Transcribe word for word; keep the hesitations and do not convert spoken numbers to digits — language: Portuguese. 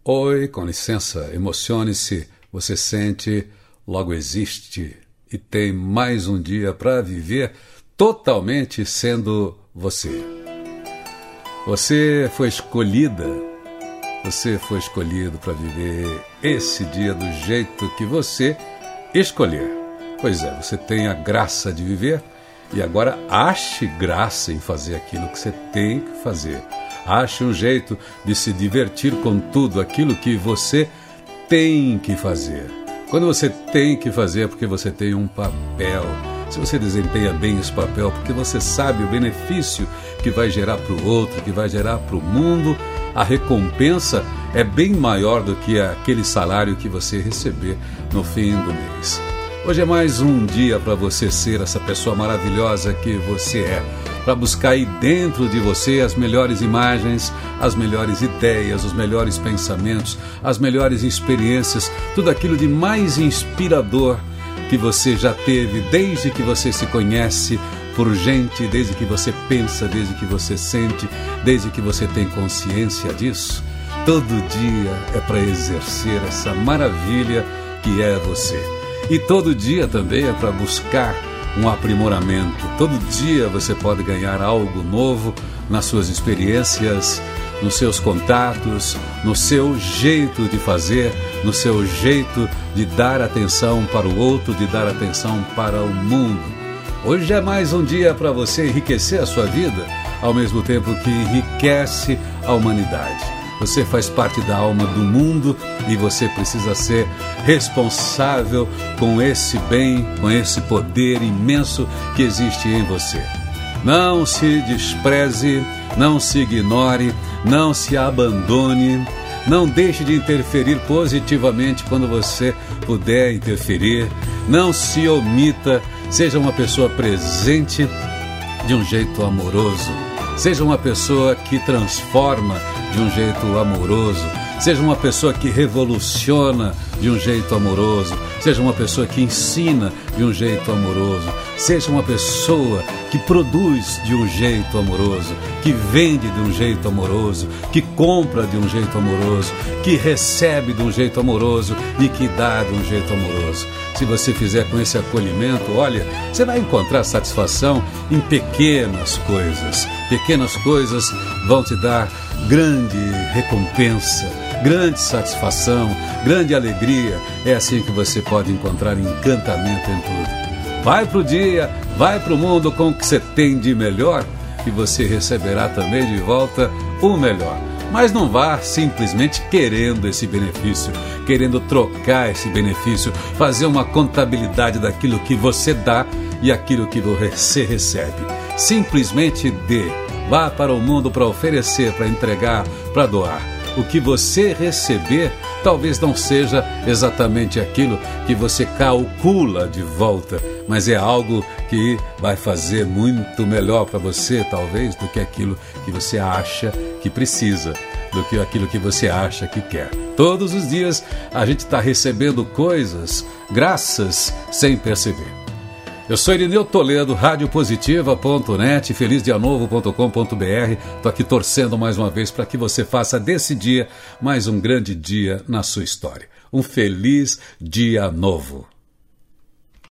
Oi, com licença, emocione-se, você sente, logo existe e tem mais um dia para viver totalmente sendo você. Você foi escolhida, você foi escolhido para viver esse dia do jeito que você escolher. Pois é, você tem a graça de viver e agora ache graça em fazer aquilo que você tem que fazer. Ache um jeito de se divertir com tudo aquilo que você tem que fazer. Quando você tem que fazer é porque você tem um papel. Se você desempenha bem esse papel, porque você sabe o benefício que vai gerar para o outro, que vai gerar para o mundo, a recompensa é bem maior do que aquele salário que você receber no fim do mês. Hoje é mais um dia para você ser essa pessoa maravilhosa que você é, para buscar aí dentro de você as melhores imagens, as melhores ideias, os melhores pensamentos, as melhores experiências, tudo aquilo de mais inspirador que você já teve desde que você se conhece por gente, desde que você pensa, desde que você sente, desde que você tem consciência disso. Todo dia é para exercer essa maravilha que é você. E todo dia também é para buscar um aprimoramento. Todo dia você pode ganhar algo novo nas suas experiências, nos seus contatos, no seu jeito de fazer, no seu jeito de dar atenção para o outro, de dar atenção para o mundo. Hoje é mais um dia para você enriquecer a sua vida, ao mesmo tempo que enriquece a humanidade. Você faz parte da alma do mundo e você precisa ser responsável com esse bem, com esse poder imenso que existe em você. Não se despreze, não se ignore, não se abandone, não deixe de interferir positivamente quando você puder interferir, não se omita, seja uma pessoa presente de um jeito amoroso, seja uma pessoa que transforma de um jeito amoroso, seja uma pessoa que revoluciona de um jeito amoroso, seja uma pessoa que ensina de um jeito amoroso, seja uma pessoa que produz de um jeito amoroso, que vende de um jeito amoroso, que compra de um jeito amoroso, que recebe de um jeito amoroso e que dá de um jeito amoroso. Se você fizer com esse acolhimento, olha, você vai encontrar satisfação em pequenas coisas. Pequenas coisas vão te dar grande recompensa, grande satisfação, grande alegria. É assim que você pode encontrar encantamento em tudo. Vai pro dia, vai pro mundo com o que você tem de melhor e você receberá também de volta o melhor. Mas não vá simplesmente querendo esse benefício, querendo trocar esse benefício, fazer uma contabilidade daquilo que você dá e aquilo que você recebe. Simplesmente dê. Vá para o mundo para oferecer, para entregar, para doar. O que você receber talvez não seja exatamente aquilo que você calcula de volta, mas é algo que vai fazer muito melhor para você, talvez, do que aquilo que você acha que precisa, do que aquilo que você acha que quer. Todos os dias a gente está recebendo coisas, graças, sem perceber. Eu sou Irineu Toledo, rádio positiva ponto net, feliz dia novo ponto com ponto br. Estou aqui torcendo mais uma vez para que você faça desse dia mais um grande dia na sua história. Um feliz dia novo.